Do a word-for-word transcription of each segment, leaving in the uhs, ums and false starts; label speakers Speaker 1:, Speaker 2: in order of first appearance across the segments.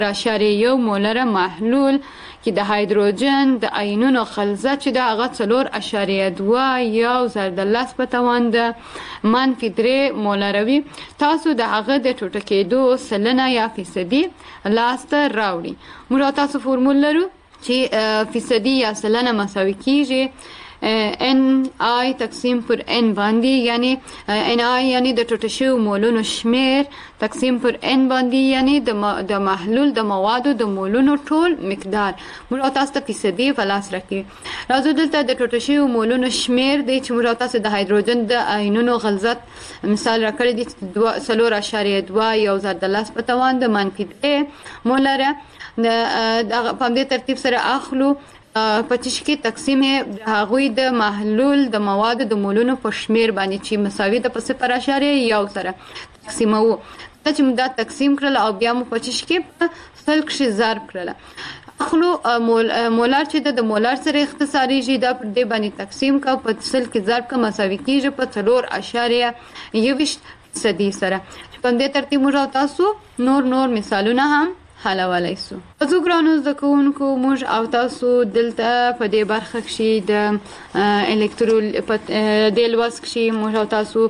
Speaker 1: اشاریه یو مولره محلول کې د هایدروجن د آیونونو غلظت چې د هغه څلور اشاریه دوه یو ضرب د لس په توان د منفي درې مولره وي. تاسو د هغه د ټوټه کېدو سلنه یا فیصدي لاسته راوړي. موږ تاسو فورمول لرو چې فیصدي یا سلنه مساوي کیږي ان آی تقسیم پر ان باندې، یعنی ان آی یعنی د ټوټه شویو مولونو شمیر تقسیم پر ان باندې، یعنی د محلول د موادو د مولونو ټول مقدار. موږ تاسو ته فیصدي په لاس راکړي. راځو دلته د ټوټه شویو مولونو شمیر دی چې موږ تاسو د هایدروجن د آیونونو غلظت مثال راکړی دی څلور اشاریه دوه یو ضرب د لس په توان د منفي درې مولره. د په دې ترتیب سره اخلو پچیش کې تقسیم د هغوی د محلول د موادو د مولونو په شمیر باندې چې مساوي د په صفر اشاریه یو سره تقسیمو. دا چې موږ دا تقسیم کړل او بیا مو پچیش کې په سل کې ضرب کړل. اخلو مول مولار چې د مولار سره اختصاری شي دا پر دې باندې تقسیم کا په سل کې ضرب کا مساوي کیږي په څلور اشاریه یوویشت فیصدي سره. په دې ترتیب موږ تاسو نور نور مثالونه هم حلولی سو. زه ګرانو زده کوونکو موږ او تاسو دلته په دې برخه کې د الکترول په دې لوست کې موږ او تاسو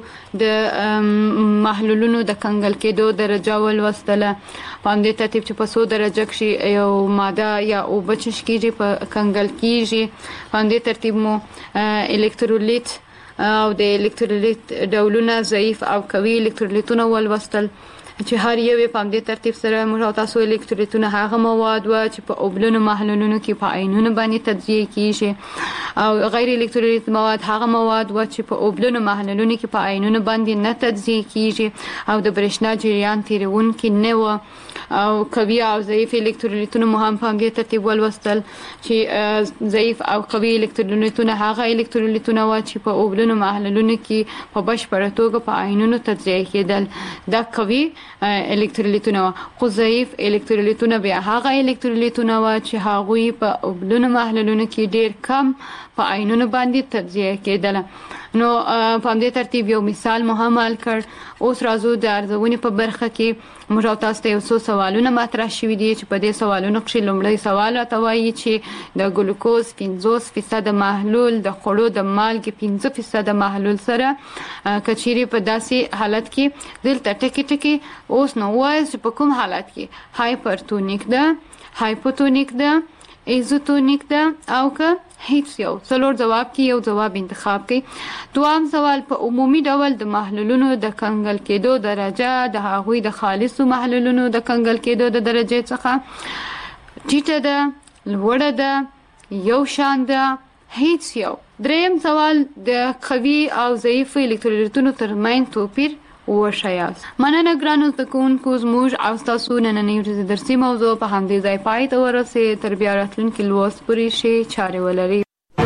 Speaker 1: د محلولونو د کنګل کېدو درجه ولوستله. په دې ترتیب چې په څو درجه کې یو ماده یا اوبه چې کېږي په کنګل کېږي، په دې ترتیب مو الکترولیت او د الکترولیت ډولونه ضعیف او قوي الکترولیتونه ولوستل چې هر یو په دې ترتیب سره موږ تاسو الکترولیتونه هغه مواد و چې په اوبلونو محلولونو کې په آیونونو باندې تجزیه کیږي او غیر الکترولیت مواد هغه مواد و چې په اوبلونو محلولونو کې په آیونونو باندې نه تجزیه کیږي او د برېښنا جریان تیرونکي نه و. او قوي او ضعیف الکترولیتونه مو هم په دې ترتیب ولوستل چې ضعیف او قوي الکترولیتونه هغه الکترولیتونه و چې په اوبلونو محلولونو کې په بشپړه توګه په آیونونو تجزیه کېدل. دا قوي الکترولیتونه و. خو ضعیف الکترولیتونه بیا هغه الکترولیتونه و چې هغوی په اوبلونو محلولونو کې ډیر کم په آیونونو باندې تجزیه کېدل. نو په دې ترتیب یو مثال مو هم حل کړ. اوس راځو د ارزونې په برخه کې موږ تاسو ته یو څو سوالونه مطرح شوي دي چې په دې سوالونو کې لومړی سوال راته وایي چې د ګلوکوز پنځوس فیصده محلول د خوړو د مالګې پنځه فیصده محلول سره کچيري په داسې حالت کې دلته ټکی ټکی اوس نو وایي چې په کوم حالت کې هایپرتونیک ده، هایپوتونیک ده، ایزوتونیک ده او که هیڅ یو. څلور جواب کې یو جواب انتخاب کړئ. دوام سوال په عمومي ډول د محلولونو د کنګل کېدو درجه د هغوی د خالصو محلولونو د کنګل کېدو د درجې څخه ټیټه ده، لوړه ده، یو شان ده، هیڅ یو. دریم سوال د قوي او ضعیف الکترولیتونو ترمنځ توپیر وښیاست. مننه ګرانو زده کوونکو، زموږ او ستاسو نننۍ ورځې درسي موضوع په همدې ځای پای ته ورسېد. تر بیا راتلونکي لوست پورې ښې چارې ولرئ.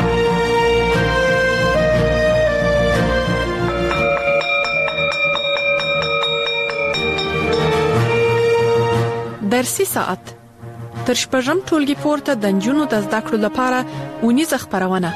Speaker 2: درسي ساعت تر شپږم ټولګي پورته د نجونو د زده کړو لپاره اونیزه خپرونه.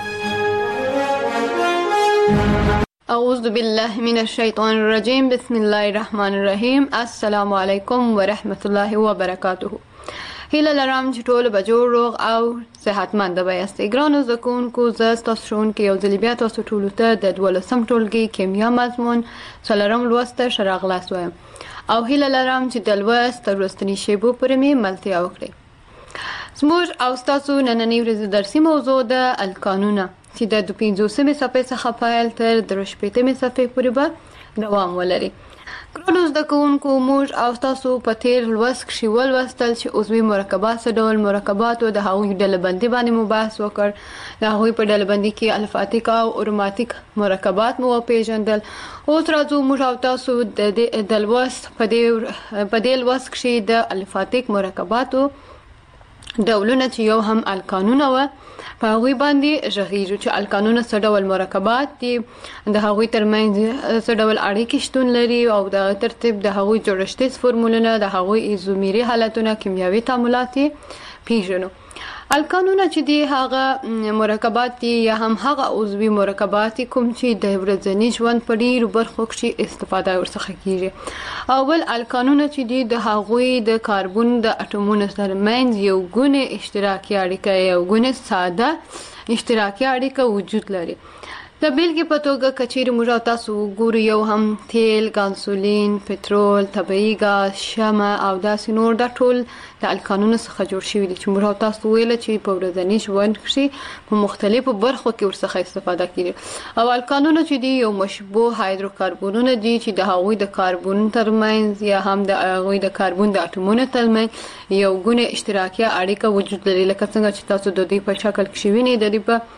Speaker 1: اعوذ بالله من الشیطان الرجیم. بسم الله الرحمن الرحیم. السلام علیکم ورحمت الله وبرکاته. هیله لرم چې ټول به جوړ روغ او صحتمند یاستئ. ګرانو زده کوونکو، زه ستاسو ښوونکی یو ځل بیا تاسو ټولو ته د دولسم ټولګي کیمیا مضمون څلورم لوست ته ښه راغلاست وایم او هیله لرم چې د لوست تر وروستنۍ شیبو پورې مې ملتیا وکړئ. زموږ او ستاسو نننۍ ورځې درسي موضوع ده القانونه چې د پنځوسمې صفحې څخه پیل تر درې شپېتمې صفحې پورې به دوام ولري. ګرانو زده کوونکو، موږ او تاسو په تیر لوست کې ولوستل چې عضوي مرکبات څه ډول مرکبات او د هغوی ډلبندي باندې مو بحث وکړ. د هغوی په ډلبندي کې الفاتیک او اروماتیک مرکبات مو وپېژندل. اوس راځو موږ او تاسو د لوست په دې لوست کې د الفاتیک مرکباتو ډولونه چې یو هم القانونه و په هغوی باندې ږغیږو چې القانونه څه ډول مرکبات دي، د هغوی ترمنځ څه ډول اړیکې شتون لري او د ترتیب د هغوی جوړښتیز فورمولونه، د هغوی ایزومري حالتونه، کیمیاوي تعاملات پیژنو. الکانونه چې دی هغه مرکبات دي یا هم هغه عضوي مرکبات کوم چې د ورځني ژوند په ډیرو برخو کې استفاده ورڅخه کیږي. اول الکانونه چې دی د هغوی د کاربن د اټومونو ترمنځ یو ګونه اشتراکي اړیکه یو ګونه ساده اشتراکي اړیکه وجود لري. د بیلګې په توګه کچېرې موږ تاسو وګورو یو هم تیل، ګانسولین، پټرول، طبيعي ګاز، شمع او داسې نور د ټول د الکانونو څخه جوړ شوي دي چې موږ تاسو ویل چې په ورځني ژوند کې په مختلفو برخو کې ورڅخه استفاده کیږي. او الکانونه چې دي یو مشبوه هایدروکاربنونه دي چې د هغوی د کاربن ترمنځ یا هم د هغوی د کاربن د اټومونو ترمنځ یو ګونه اشتراکي اړیکه وجود لري، لکه څنګه چې تاسو د دې په شکل کې شوینې د دې په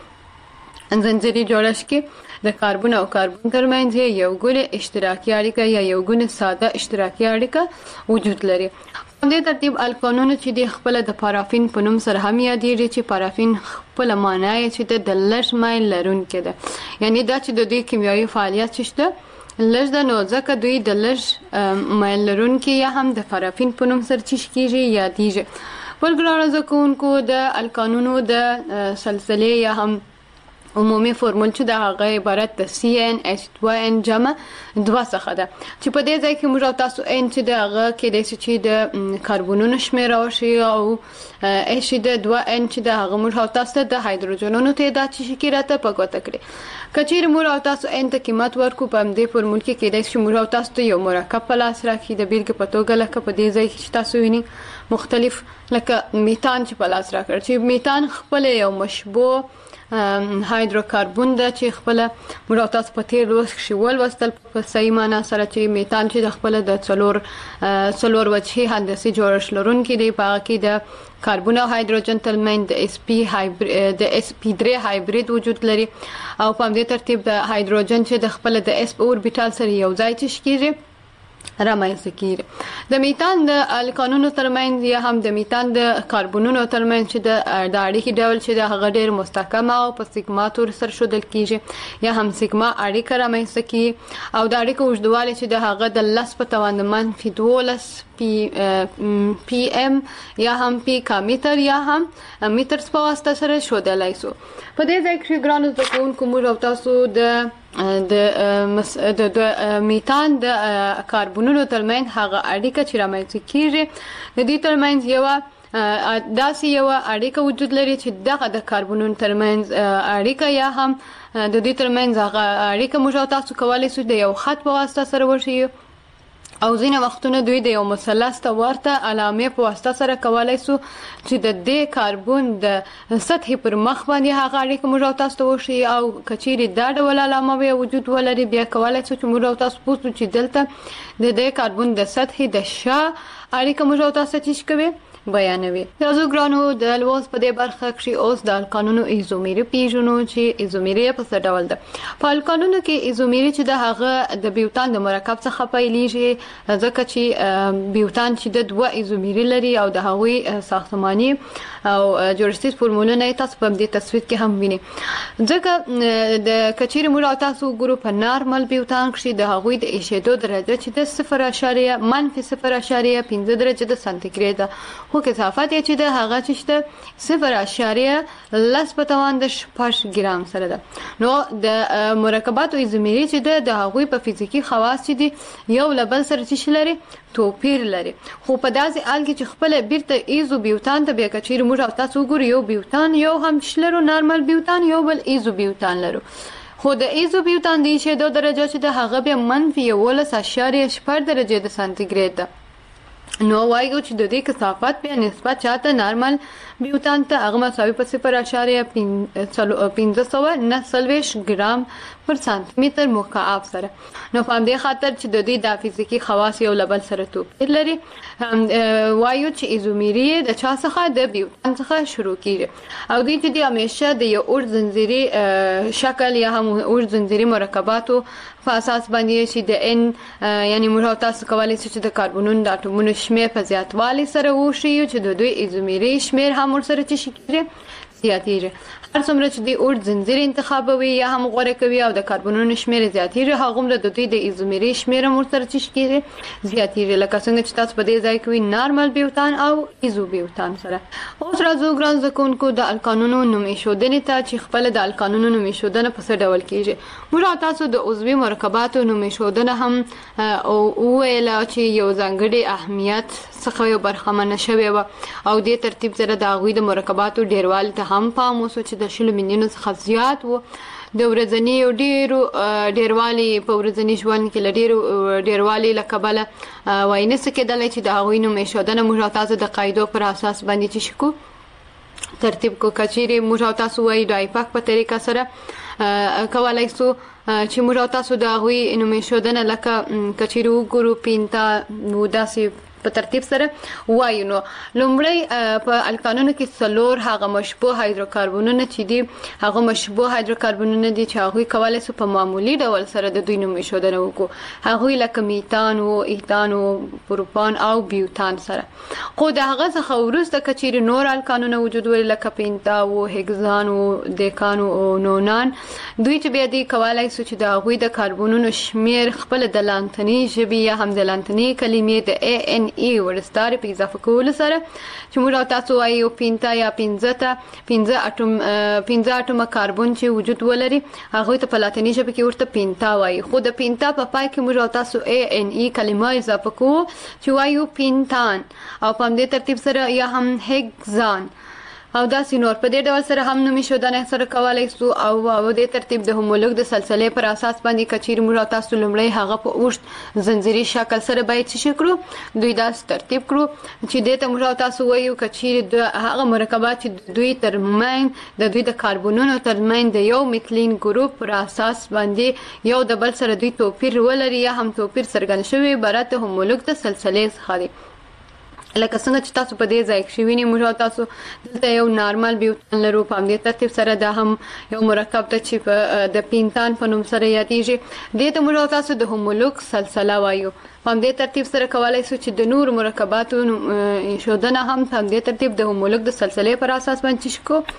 Speaker 1: زنجیري جوړښت کې د کاربن او کاربن ترمنځ یو ګونه اشتراکي اړیکه یا یو ګونه ساده اشتراکي اړیکه وجود لري. په دې ترتیب الکانونه چې د خپل د پارافین په نوم سره هم یادېږي چې پارافین خپل معنی چې د لږ مایل لرونکي ده، یعنی دا چې د دې کیمیاوي فعالیت شته لږ ده، نو ځکه دوی د لږ مایل لرونکي یا هم د پارافین په نوم سره چې کیږي یادېږي. بل ګرانو زده کوونکو د الکانونو د سلسله یا هم عمومي فورمول چې د هغه عبارت د سی ان ایچ دوه ان جمع دوه څخه ده، چې په دې ځای کې موږ تاسو ان چې د هغه کې د چې د کاربونونو شمیر او شی او ایچ د دوه ان چې د هغه موږ تاسو د هایدروجنونو تعداد چې کې راته په ګوته کړی. کچیر موږ تاسو ان ته قیمت ورکو په دې فورمول کې کې د چې موږ تاسو ته یو مرکب په لاس راکړي د بیلګې په توګه لکه په دې ځای کې تاسو ویني مختلف لکه میتان چې په لاس راکړي چې میتان خپل یو مشبوه هایدروکاربن ده چې خپل موږ تاسو په تیر لوست کې ولوستل په صحیح معنا سره چې میتان چې د خپل د څلور څلور وجهي هندسي جوړښت لرونکي دی، په هغه کې د کاربن او هایدروجن ترمنځ د اس پی هایبرید د اس پی درې هایبرید وجود لري، او په دې ترتیب د هایدروجن چې د خپل د اس اوربیټال سره یو ځای چې کیږي رامنځته کیږي. د میتان د الکانونو ترمنځ یا هم د میتان د کاربونونو ترمنځ چې د اړیکې ډول چې د هغه ډیر مستحکم او په سیګما تور سره شودل کیږي یا هم سیګما اړیکه رامنځته کیږي، او د اړیکو اوږدوالی چې د هغه د لس په توان منفي دولس پی پی ام یا هم پی کامیتر یا هم میتر په واسطه سره شودلای سو. په دې ځای کې ګرانو زده کوونکو موږ تاسو د د د میتان د کاربونونو ترمنځ هغه اړیکه چې رامنځته کیږي د دې ترمنځ یو داسې یو اړیکه وجود لري چې دغه د کاربونونو ترمنځ اړیکه یا هم د دې ترمنځ هغه اړیکه موږ تاسو کولای شو د یو خط په واسطه سره وشي، او ځینې وختونه دوی د یو مثلث ته ورته علامې په واسطه سره کولای شو چې د دې کاربن د سطحې پر مخ باندې هغه اړیکه موږ تاسو ته وشي، او کچېرې دا ډول علامه به وجود ولري بیا کولای شو چې موږ تاسو پوښتنه چې دلته د دې کاربن د سطحې د شا اړیکه موږ تاسو ته څه کوي بیانوي. تاسو ګرانو د لوست په دې برخه کې اوس د الکانونو ایزومری پیژنو چې ایزومری په څه ډول ده. په الکانونو کې ایزومری چې د هغه د بیوتان د مرکب څخه پیلېږي، ځکه چې بیوتان چې د دوه ایزومری لري او د هغوی ساختماني او جوړښتي فورمولونه تاسو په دې تصویر کې هم وینئ. ځکه د کچېرې موږ تاسو ګورو په نارمل بیوتان کې د هغوی د ایشېدو درجه چې د صفر اعشاریه منفي صفر اعشاریه پنځه درجه د سانتیګریډ خو کثافت یې چې د هغه چې صفر اعشاریه لس په توان د شپږ ګرام سره ده. نو د مرکباتو ایزومری چې د هغوی په فزیکی خواص چې دي یو له بل سره چې لري توپیر لري، خو په داسې حال کې چې خپل بیرته ایزو بیوتان ته بیا کچېرې موږ تاسو وګورو یو بیوتان یو هم شلرو نارمل بیوتان یو بل ایزو بیوتان لرو، خو د ایزو بیوتان د ایشېدو درجه چې د هغه بیا منفي یولس اعشاریه شپږ درجه د سانتیګریډ ده. نو وایو چې د دې کثافت په نسبت چاته نارمل بیوتان ته هغه مساوي په صفر اعشاریه پنځه سوه نهه څلوېښت ګرام پر سانتي متر مکعب سره. نو په دې خاطر چې د دې د فزیکی خواص یو لبل سره توپیر لري، وایو چې ایزومری د چا څخه د بیوتان څخه شروع کیږي، او دوی چې د همیشه د یو اوږد زنجیري شکل یا هم اوږد زنجیري مرکباتو په اساس باندې چې د ان یعنی موږ تاسو کولای شئ چې د کاربونونو د اټومونو شمیر په زیاتوالي سره وشي چې د دوی ایزومری شمیر هم ورسره چې کیږي زیاتیږي. هر څومره چې د اوږد زنځیر انتخابوي یا هم غوره کوي او د کاربونونو شمیر زیاتیږي هغومره د دوی د ایزومري شمیر هم ورسره چې کېږي زیاتیږي. لکه څنګه چې تاسو په دې ځای کې وي نارمل بیوتان او ایزو بیوتان سره. اوس راځو ګران زده کوونکو د القانونو نوم ایښودنې ته چې خپله د القانونو نوم ایښودنه په څه ډول کېږي. موږ تاسو د عضوي مرکباتو نوم ایښودنه هم وویله چې یو ځانګړي اهمیت څخه یو برخمنه شوې وه او دې ترتیب سره د هغوی د مرکباتو ډیروالي ته هم پام وشو چې د شلو میلیونو څخه زیات وو. د ورځني او ډیرو ډیروالي په ورځني ژوند کې له ډیرو ډیروالي له کبله وایي نشي کېدلی چې د هغوی نوم ایښودنه موږ او تاسو د قاعدو پر اساس باندې چې شي کو ترتیب کو. که چیرې موږ او تاسو وایي د آیپاک په طریقه سره کولی سو چې موږ او تاسو د هغوی نوم ایښودنه لکه که چیرې وګورو پینتا نو داسې په ترتیب سره وایو. نو لومړی په القانونو کې څلور هغه مشبوه هایدروکاربنونه چې دي هغه مشبوه هایدروکاربنونه دي چې هغوی کولی سو په معمولي ډول سره د دوی نوم ایښودنه وکړو. هغوی لکه میتان و ایتان و پروپان او بیوتان سره. خو د هغه څخه وروسته که چیرې نور القانونه وجود ولري لکه پینتا و هگزان و دیکان و نونان دوی چې بیا دي کولی سو چې د هغوی د کاربونونو شمیر خپله د لانتني ژبې یا هم د لانتني کلمې د ای ان ای ورستاره په اضافه کولو سره چې موږ او تاسو وایو پینتا یا پنځه ته پنځه اټوم پنځه اټومه کاربن چې وجود ولري هغوی ته په لاتیني ژبه کې ورته پینتا وایي. خو د پینتا په پای کې موږ او تاسو ای ان ای کلمه اضافه کوو چې وایو پینتان او په همدې ترتیب سره یا هم هگزان او داسې نور. په دې ډول سره هم نوم ایښودنه سره کولی سو او په دې ترتیب د هومولوګ د سلسلې پر اساس باندې که چیرې موږ او تاسو لومړی هغه په اوږد زنځیري شکل سره باید څه کړو دوی داسې ترتیب کړو چې دې ته موږ او تاسو وایو که چیرې د هغه مرکبات چې دوی ترمنځ د دوی د کاربونونو ترمنځ د یو میتلین ګروپ پر اساس باندې یو د بل سره دوی توپیر ولري یا هم توپیر څرګند شوی عبارت د هومولوګ د سلسلې څخه دی. لکه څنګه چې تاسو په دې ځای کې وینئ موږ او تاسو دلته یو نارمل بیوتان لرو. په همدې ترتیب سره دا هم یو مرکب ته چې په د پینتان په نوم سره یادیږي دې ته موږ او تاسو د هومولوګ سلسله وایو. په همدې ترتیب سره کولی سو چې د نور مرکباتو ایښودنه هم په همدې ترتیب د هومولوګ د سلسلې پر اساس باندې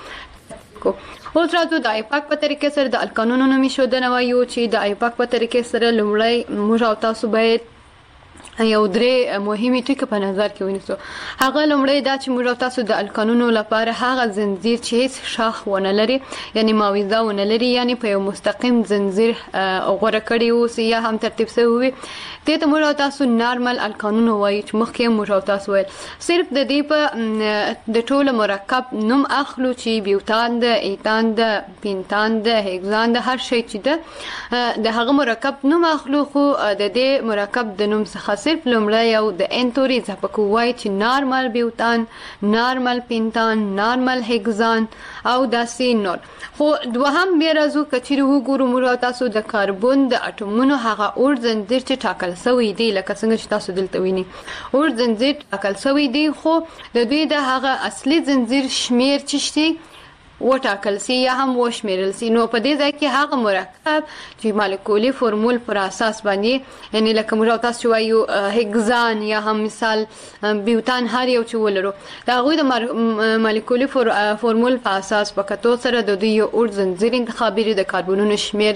Speaker 1: شو. اوس راځو د آیپاک په طریقې سره د القانونو نوم ایښودنه وایو چې د آیپاک په طریقې سره لومړی موږ او تاسو باید یو درې مهمې ټکي په نظر کې ونیسو. هغه لومړی دا چې موږ او تاسو د القانونو لپاره هغه زنځیر چې هیڅ شاخ ونه لري یعنی معاوضه ونه لري یعنی په یو مستقیم زنځیر غوره کړی اوسي یا هم ترتیب شوی وي دې ته موږ او تاسو نارمل القانونو وایو چې مخکې موږ او تاسو ویل. صرف د دې په د ټولو مرکب نوم اخلو چې بیوتان د ایتان د پینتان د هگزان د هر شی چې ده د هغه مرکب نوم اخلو خو د دې مرکب د نوم څخه صرف لومړی یو د انتوري اضافه کوو وایي چې نارمل بیوتان نارمل پینتان نارمل هگزان او داسې نور. خو دوهم بیا راځو که چیرې وګورو موږ او تاسو د کاربن د اټومونو هغه اوږد زنځیر چې ټاکل شوی دی لکه څنګه چې تاسو دلته وینئ اوږد زنځیر ټاکل شوی دی خو د دوی د هغه اصلي زنځیر شمیر چې شي وټاکل سي یا هم وشمیرل سي. نو په دې ځای کې هغه مرکب چې مالیکولي فرمول پر اساس باندې یعنی لکه موږ تاسو وایو هگزان یا هم مثال بیوتان هر یو چې ولرو دا هغوی د مالیکولي فرمول په اساس په کتو سره د دوی یو اوږد زنځیر انتخابي د کاربونونو شمیر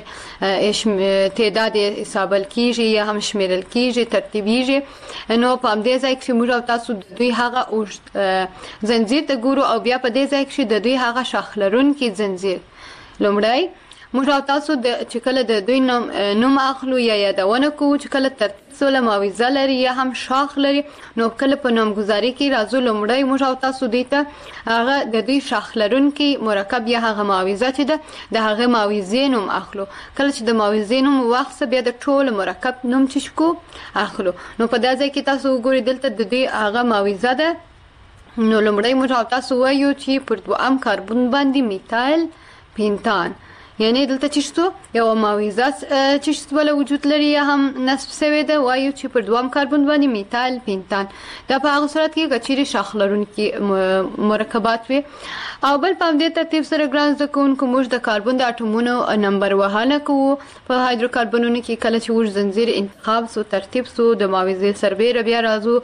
Speaker 1: تعداد حسابل کیږي یا هم شمیرل کیږي ترتیبیږي. نو په همدې ځای کې موږ تاسو د دوی هغه اوږد زنځیر ته ګورو او بیا په دې ځای کې د دوی هغه شاخ لرونکي زنځیر لومړی موږ او تاسو د چې کله د دوی نوم نوم اخلو یا یادونه کوو چې کله ترتیب سره معاوضه لري یا هم شاخ لري نو کله په نامګذاري کې راځو لومړی موږ او تاسو دوی ته هغه د دوی شاخ لرونکي مرکب یا هغه معاوضه چې ده د هغه معاوضې نوم اخلو. کله چې د معاوضې نوم واخلو بیا د ټول مرکب نوم چې شکو اخلو. نو په دا ځای کې تاسو وګورئ دلته د دوی هغه معاوضه ده. نو لومړی موږ او تاسو وایو چې پر دوهم کاربن باندې میتایل پینتان یعنی دلته چې شتو یو معاوضه چې شتو ولا وجود لري یا هم نصب شوی ده وایو چې پر دوهم کاربن باندې میتایل پینتان دا په هغه صورت کې کچيري شاخ لرونکي مرکبات وي. او بل په دې ترتیب سره ګران زده کوونکو موږ د کاربن د اټومونو نمبر وهانه کوو په هایدروکاربنونو کې کله چې ور زنځیر انتخاب سو ترتیب سو د معاوضې سربېره بیا راځو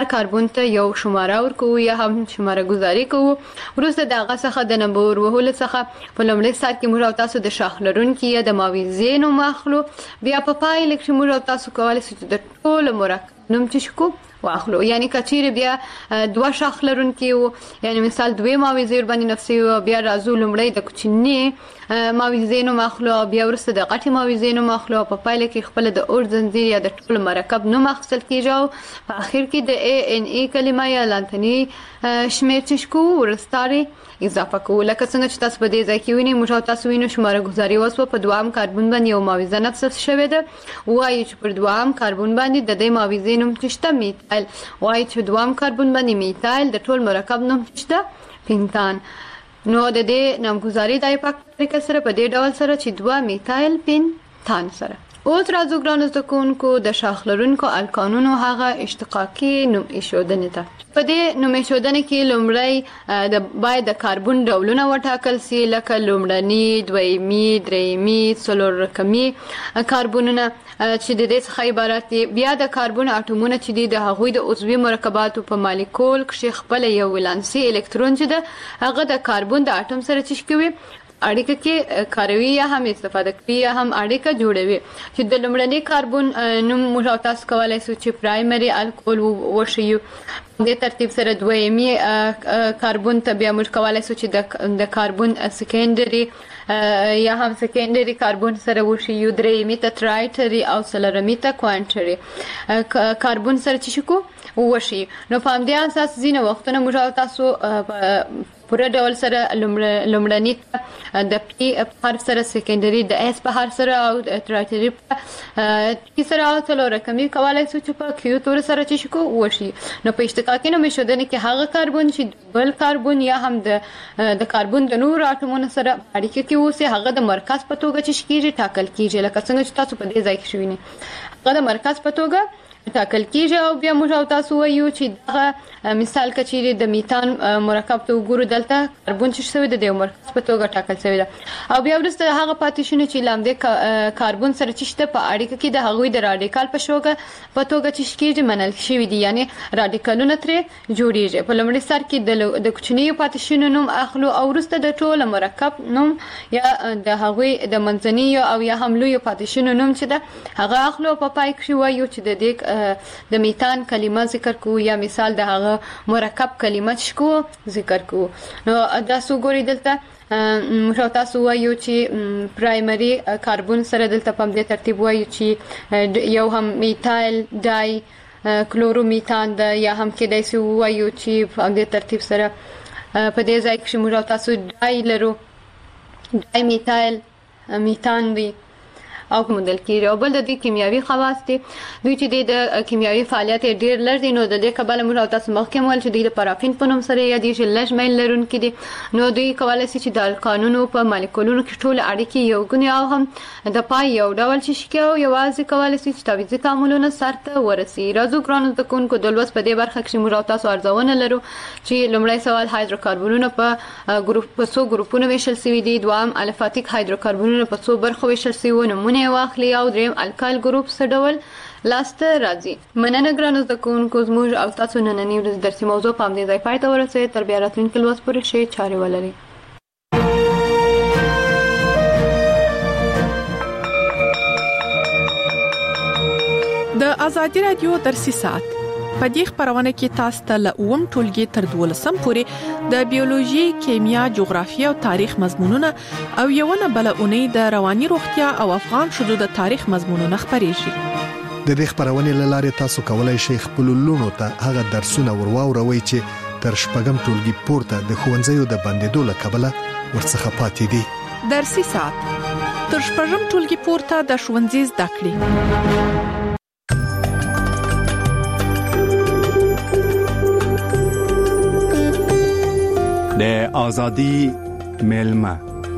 Speaker 1: کاربن ته یو شماره ورکو یا هم شماره گذاری کوو. وروسته د هغه څخه د نمبر وهلو څخه په لومړي سر کې موږ او تاسو د شاخ لرونکي یا د ماویزې نوم اخلو. بیا په پایله کې موږ او تاسو کولی شو چې د ټولو مرکب نوم چې شو واخلو. یعنی کچیر بیا دوه شاخ لرونکي وو، یعنی مثال دوه ماویزې باندې نفسي او بیا راځو لومړی د کوچنی ماویزې نوم اخلو، بیا ورسته د غټي ماویزې نوم اخلو، په پایله کې خپل د اور زنجیر یا د ټول مرکب نوم اخیستل کیږي. په اخر کې د ا ان ای کلمه یا لانتنی شمیر چې شکو ورستاري اضافه کوو. لکه څنګه چې تاسو په دې ځای کې وینئ موږ تاسو وینئ شماره گذاری وسو په دوام کاربن باندې یو ماویزه نفس شوی ده. وایي چې پر دوام کاربن باندې د دې ماویزې نوم شته میتایل، وایي چې دوام کاربن باندې میتایل، د ټول مرکب نوم شته پینتان. نو د دې نامګذاری د ایپاک طریقه سره په دې ډول سره چې دوه میتایل پینتان سره. اوس راځو ګرانو زده کوونکو د شاخ لرونکو الکانونو هغه اشتقاقي نوم ایښودنې ته. په دې نوم ایښودنې کې لومړی د باید د کاربن ډولونه وټاکل سي، لکه لومړني، دویمي، دریمي، څلور رقمي کاربنونه چې د دې څخه عبارت دي. بیا د کاربن اټومونه چې دي د هغوی د عضوي مرکباتو په مالیکول کې خپل یو ولانسي الکترون چې ده هغه د کاربن د اټوم سره چې کوي اړیکه کې کاروي یا هم استفاده کوي یا هم اړیکه جوړوي. چې د لومړني کاربن نوم موږ تاسو کولای شو چې پرایمري الکول وشيو. د ترتیب سره دویمي کاربن ته بیا موږ کولای شو چې د کاربن سکندري یا هم سکندري کاربن سره وشيو. دریمي ته ترایټري او څلورمي ته کوانټري کاربن سره چې شکو وشي. نو په همدې اساس ځینې وختونه موږ تاسو پوره ډول سره لومړني د پی په حرف سره، سکندري د اس په حرف سره او ترایټري په ټي سره او څلور رقمي کولای شو چې په کیو تور سره چې شکو وشي. نو په اشتقاقي نوم ایښودنې کې هغه کاربن چې بل کاربن یا هم د د کاربن د نور اټومونو سره اړیکه کې اوسي هغه د مرکز په توګه چې کیږي ټاکل کیږي. لکه څنګه چې تاسو په دې ځای کې شوینئ هغه د مرکز په توګه ټاکل کیږي. او بیا موږ او تاسو وایو چې دغه مثال کچېرې د میتان مرکب ته وګورو، دلته کاربن چې شوی د مرکز په توګه ټاکل شوی ده. او بیا وروسته هغه پاتې شونه چې لامدې کاربن سره چې شته په اړیکه کې د هغوی د رادیکال په شوګه په توګه چې کیږي منل شوی دي، یعنی رادیکالونه ترې جوړیږي. په لومړي سر کې د کوچنی پاتې شونه نوم اخلو او وروسته د ټول مرکب نوم یا د هغوی د منځني او یا هم لوی پاتې شونه نوم چې ده هغه اخلو. په پای کې وایو چې د دې د میتان کلمه ذکر کو یا مثال د هغه مرکب کلمه شکو ذکر کو. نو تاسو ګورئ دلته موږ تاسو وایو چې پرایمري کاربن سره دلته په دې ترتیب وایو چې یو هم میتایل ډای کلورومیتان ده، یا هم کېدای شي وایو چې په دې ترتیب سره په دې ځای کې موږ تاسو ډای لرو، ډای میتایل میتان وي او مدل کیږي. او بل د دې کیمیاوي خواص دي دوی چې د کیمیاوي فعالیت ډیر لږ دي. نو د دې کبل موږ تاسو مخکې مول چې د پارافین په نوم سره یا د لږ میل لرونکي دي. نو دوی کولای شي چې د الکانونو په مالیکولونو کې ټول اړیکې یو غني او هم د پای یو ډول چې شکیو یوازې کولای شي چې تعویضي تعاملونه سرته ورسي. راځو ګرانو د کوونکو د لوس په دې برخه کې موږ تاسو ارزونه لرو چې لومړی سوال هایدروکاربنونه په ګروپ په څو ګروپونو ویشل شوي دي، دوام الفاتیک هایدروکاربنونه په څو برخو ویشل شوي، نمونه واخلي او دریم الکایل ګروپ څه ډول لاسته راځي. مننه ګرانو زده کوونکو، زموږ او تاسو نننۍ ورځ درسي موضوع په همدې ځای پای ته ورسېده. تر بیا راتلونکي لوست پورې ښې چارې ولرئ.
Speaker 2: د ازادي رادیو درسي ساعت په دې خبرونه کې تاسو ته له اووم ټولګي تر دولسم پورې د بیولوژي، کیمیا، جغرافیه او تاریخ مضمونونه او یوونه بلونه د رواني روغتیا او افغان شذو د تاریخ مضمونونه خبرېږي.
Speaker 3: د دې خبرونه لاره تاسو کولای شئ خپل لونو ته هغه درسونه ورواوروي چې تر شپږم ټولګي پورته د ښوونځیو د بندیدو لکبله ورڅخه پاتې دي.
Speaker 2: درسي ساعت تر شپږم ټولګي پورته د ښوونځي زده کړې.
Speaker 4: د ازادي ملما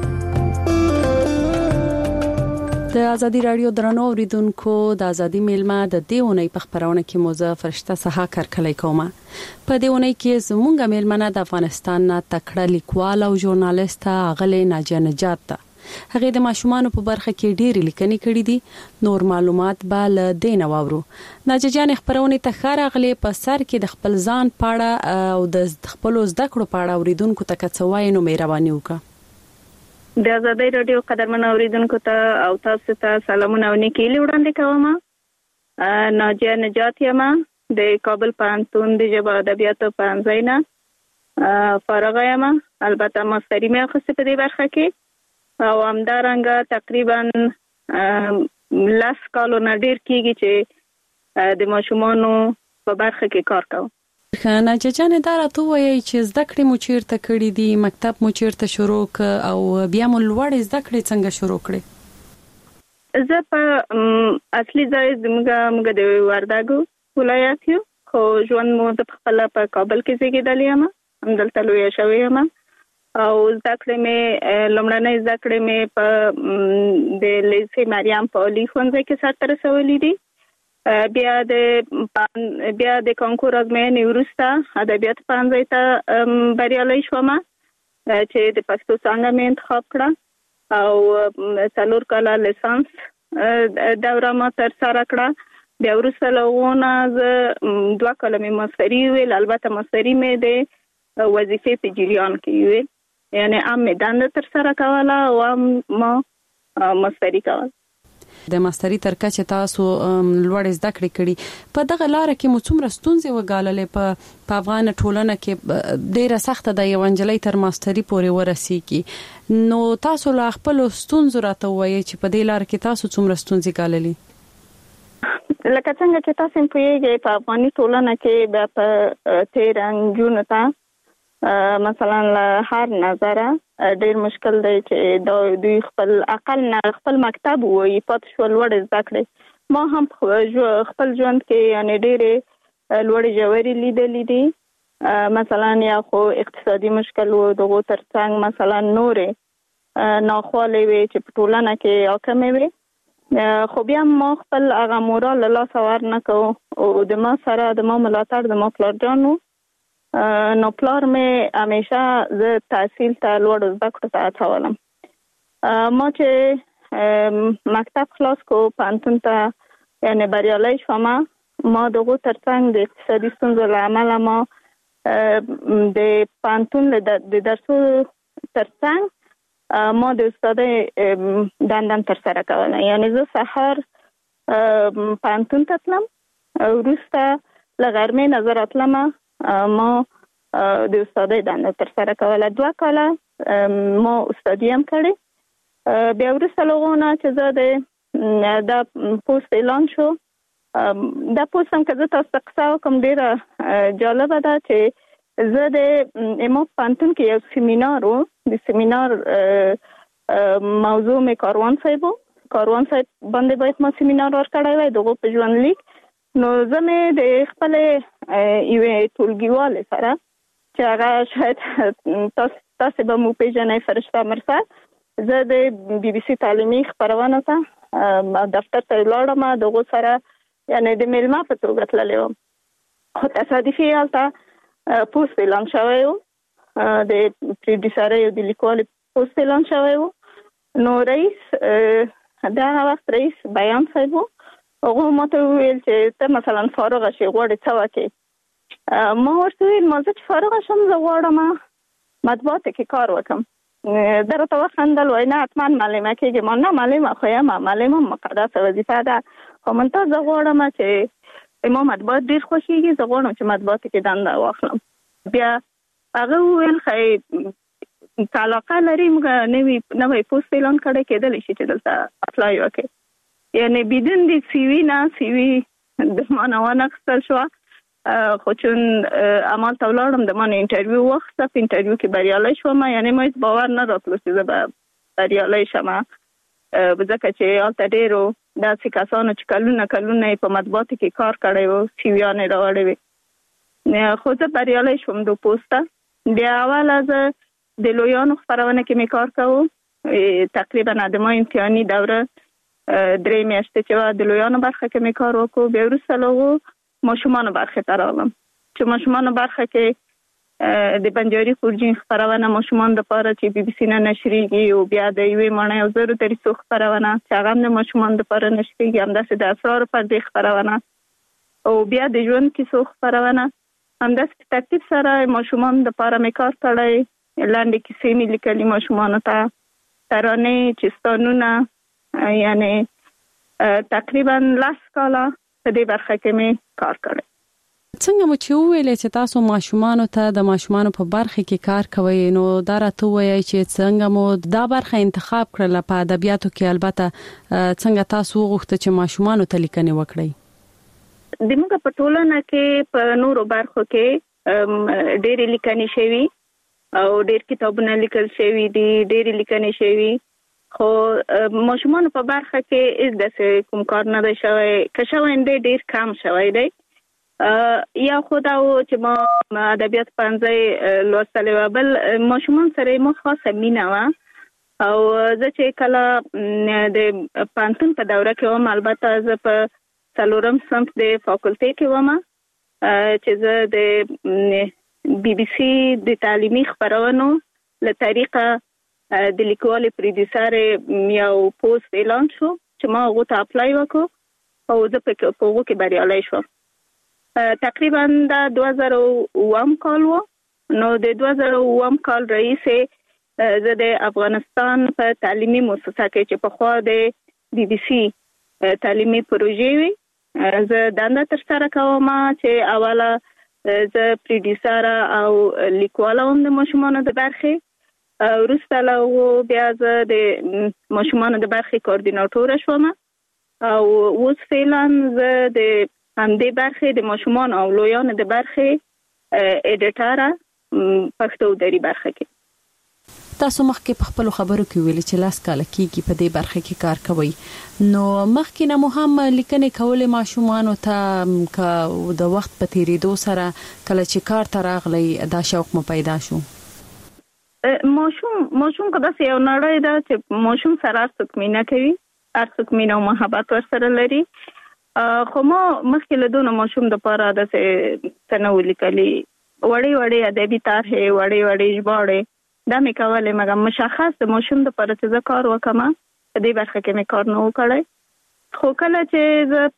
Speaker 5: د ازادي رادیو درنو اوریدونکو، د ازادي ملما د دیونی په خبرونه کې موزه فرشته سها کارکلای کومه. په دیونی کې زمونږه ملمنه د افغانستان نه تکړه لیکوال او ژورنالیست غلې ناجیه نجات ده هغه د ماشومان په برخه کې ډېری لیکنې کړې دي. نور معلومات به ل دین واورو. ناجیه جان خبرونه ته خارغلې په سر کې د خپل ځان پاړه او د خپل زده کړو پاړه اوریدونکو ته کڅوای نو مهرباني وکړه.
Speaker 6: د آزادۍ رادیو قدرمن اوریدونکو ته او تاسو ته سلامونه او نیکی وړاندې کوم. ناجیه نجات یم د کابل پوهنتون د ژبه ادبیاتو پوهنځي نه فارغه یم. البته ماستري مې اخیستې په دې برخه کې او همدارنګه تقریبا لس کالو نه ډېر کېږي چې د ماشومانو په برخه کې کار کوم.
Speaker 5: ناجیه جان دا راته وایي چې زده کړې مو چیرته کړې دي، مکتب مو چیرته شروع ک او بیا مو لوړې زده کړې څنګه شروع کړې؟
Speaker 6: زه په اصلي ځای زموږ موږ د وردګو ولایت یو، خو ژوند مو د خپل په کابل کې زیږېدلې یم، همدلته لویه شوې یم او زده کړې مې لومړنۍ زده کړې مې په د لیسې مریم په عالي ښوونځي کې سرته رسولې دي. بیا د بیا د کانکور ازموینې وروسته ادبیات پوهنځي ته بریالۍ شوم چې د پښتو څانګه مې انتخاب کړه او څلور کاله لیسانس دوره ما ترسره کړه. بیا وروسته له هغو نه زه دوه کاله مې ماستري ویل، البته ماستري مې د وظیفې په جریان کې ویل، یعنی هم مې دنده ترسره کوله او هم ما ماستري کوله.
Speaker 5: د ماستري تر کچه تاسو لوړې زده کړې کړې، په دغه لاره کې مو څومره ستونزې وګاللې؟ په په افغان ټولنه کې ډېره سخته ده یو نجلۍ تر ماستري پورې ورسیږي، نو تاسو لا خپل ستونزې راته وایي چې په دې لاره کې تاسو څومره ستونزې ګاللې؟
Speaker 6: لکه څنګه چې تاسو پوهیږئ په افغاني ټولنه کې بیا په تیر نجونو ته مثلا له هر نظره ډېر مشکل دی چې دوی خپل عقل نه خپل مکتب وایي پاتې شول لوړې زده کړې. ما هم خپل ژوند کې یعنې ډېرې لوړې ژورې لیدلې دي. مثلا یا خو اقتصادي مشکل و، دغو ترڅنګ مثلا نورې ناخوالې وې چې په ټولنه کې حاکمې وې، خو بیا ما خپل هغه مورال له لاسه ور نه کوو او د ما سره د ما ملاتړ د ما پلارجان و. نو پلار مې همیشه زه تحصیل ته لوړو زده کړو ته هڅولم. ما چې مکتب خلاص کو پوهنتون ته یعنې بریالی شوم، ما د هغو ترڅنګ د اقتصادي ستونزو له امله ما د پوهنتون د درسو ترڅنګ ما د استادۍ دنده ترسره کوله. یعنې زه سهار پوهنتون ته تلم، وروسته له غرمې نه زه راتلم ما د استادۍ دنده ترسره کوله. دوه کاله ما استادي هم کړې. بیا وروسته له هغو نه چې زه د دا پوسټ اعلان شو، دا پوسټ هم که زه تاسو ته قصه وکړم ډېره جالبه ده چې زه د ما پوهنتون کې یو سیمینار و، د سیمینار موضوع مې کاروان صاحب و، کاروان صاحب باندې باید ما سیمینار ورکړی وای دغو په ژوند لیک. نو زه مې د خپلې یوې ټولګیوالې سره چې هغه شاید تاسو به مو پېژنئ فرشته مرسل، زه د بي بي سي تعلیمي خپرونه ته دفتر ته ولاړم، د هغو سره یعنې د میلمه په توګه تللی وم. خو تصادفي هلته پوسټ اعلان شوی و، د پروډیوسرۍ او د لیکوالې پوسټ اعلان شوی و. نو رئیس د هغه وخت رئیس بیان صاحب و، هغه ما ته وویل چې ته مثلا فارغه شې غواړې څه وکړې؟ ما ورته وویل ما زه چې فارغه شم زه غواړم مطبوعاتو کې کار وکړم. ده راته وخندل، وایي نه حتما معلمه کېږې. ما نه معلمه خو یم، معلمه مقدسه وظیفه ده، خو منتها زه غواړم چې ما مطبوعات ډېر خوښېږي، زه غواړم چې مطبوعاتو کې دنده واخلم. بیا هغه وویل ښایي که علاقه لري موږ نوی نوی پوسټ اعلان کړی کېدلی شي چې دلته اپلای وکړې. یعنې بدون د سی وي نه سی وي د ما نه وانخیستل شوه، خو چون همالته ولاړم د ما نه انټرویو واخیسته، په انټرویو کې بریالی شوم. یعنې ما هېڅ باور نه راتلو چې زه به بریالی شم، ځکه چې هلته ډېرو داسې کسانو چې کلونه کلونه یې په مطبوعاتو کې کار کړی و سی ویانې راوړې وې، خو زه بریالی شوم د پوسټه. بیا اوله زه د لویانو خپرونه کې مې کار کوو، تقریبا د ما امتحاني دوره درې میاشتې چې وه د لویانو برخه کې مې کار وکړو. بیا وروسته له هغو ماشومانو برخې ته راغلم چې ماشومانو برخه کې د بنجاري خورجین خبرونه ماشومان لپاره چې بي بي سي نه نشریږي او بیا د یوې معنی او زرو تریسو خبرونه چې هغه هم د ماشومان لپاره نشریږي، همداسې د اسرار پر دې خبرونه او بیا د ژوند کیسو خبرونه، همداسې ترتیب سره ماشومان لپاره مې کار کړی. لاندې کیسې مې لیکلي ماشومانو ته، ترانې، چستانونه، یعنی تقریبا لس کاله په دې برخه کې مې کار کړی.
Speaker 5: څنګه مو چې ویلې چې تاسو ماشومانو ته د ماشومانو په برخه کې کار کوئ، نو دا راته وایي چې څنګه مو دا برخه انتخاب کړل په ادبیاتو کې؟ البته څنګه تاسو غوښته چې ماشومانو ته لیکنې وکړئ؟
Speaker 6: د موږ په ټولنه کې په نورو برخو کې ډېرې لیکنې شوي او ډېر کتابونه لیکل شوي دي، ډېرې لیکنې شوي، خو ماشومانو په برخه کې هیڅ داسې کوم کار نه دی شوی، که شوی دی ډېر کم شوی دی. یا خو دا و چې ما ادبیات پنځه لوستلې وه، بل ماشومان سره ما خاصه مینه وه او زه چې کله د پوهنتون په دوره کې وم، البته زه په څلورم صنف د فاکولټې کې وم چې زه د بي بي سي د تعلیمي خبرونو له طریقه د لیکوالې پروډیوسر یو پوسټ اعلان شو چې ما هغو ته اپلای وکړو او زه په هغو کې بریالی شوم. تقریبا دا دوه زره اووم کال و. نو د دوه زره اووم کال رئیسې زه د افغانستان په تعلیمي مؤسسه کې چې پخوا د بي بي سي تعلیمي پروژې وي زه دنده ترسره کوم، چې اوله زه پروډیوسر او لیکواله وم د ماشومانو د برخې، وروسته له هغو بیا زه د ماشومانو د برخې کوارډیناټوره شوم او اوس فعلا زه د همدې برخې د ماشومان او لویانو د برخې ایډیټره پښتو دري برخه کې.
Speaker 5: تاسو مخکې په خپل خبرو کې ویل چې لاس کال کېږي په دې برخه کې کار کوي، نو مخکې نه مو هم لیکنې کولې ماشومانو ته که د وخت په تیریدو سره کله چې کار ته راغلی دا شوق مو پیدا شو؟
Speaker 6: ماشوم ماشوم که داسې یو نړۍ ده چې ماشوم سره هر څوک مینه کوي، هر څوک مینه او محبت ورسره لري، خو ما مخکې له دونه ماشوم دپاره داسې څه نه ولیکلي، وړې وړې ادبي طرحې، وړې وړې ژباړې دا مې کولې، مګر مشخص د ماشوم دپاره چې زه کار وکړم په دې برخه کې مې کار نه و کړی. خو کله چې زه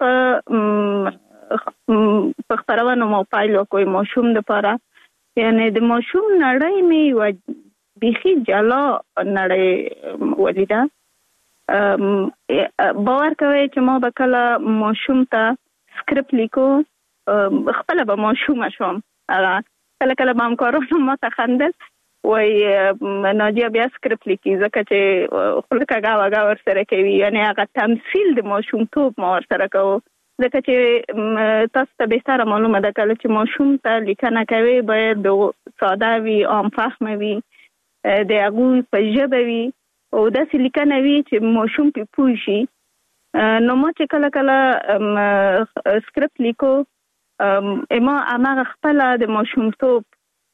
Speaker 6: په په خپرونو مو پیل وکړی ماشوم دپاره، یعنی د ماشوم نړۍ مې یوه بیخي جلا نړۍ ولیده. باور کوي چې ما به کله ماشوم ته سکرپټ لیکو، خپله به ماشومه شوم، کله کله به همکارانو ما ته خندل وایي ناجیه بیا سکرپټ لیکي، ځکه چې خوله کږه وږه ورسره کوي، یعنی هغه تمثیل د ماشومتوب ما ورسره کوو، ځکه چې تاسو ته بهتره معلومه ده کله چې ماشوم ته لیکنه کوي باید ساده وي، عام فهمه وي، د هغوی په ژبه وي او داسې لیکنه وي چې ماشوم پې پوه شي. نو ما چې کله کله سکرپټ لیکو، ما هماغه خپله د ماشومتوب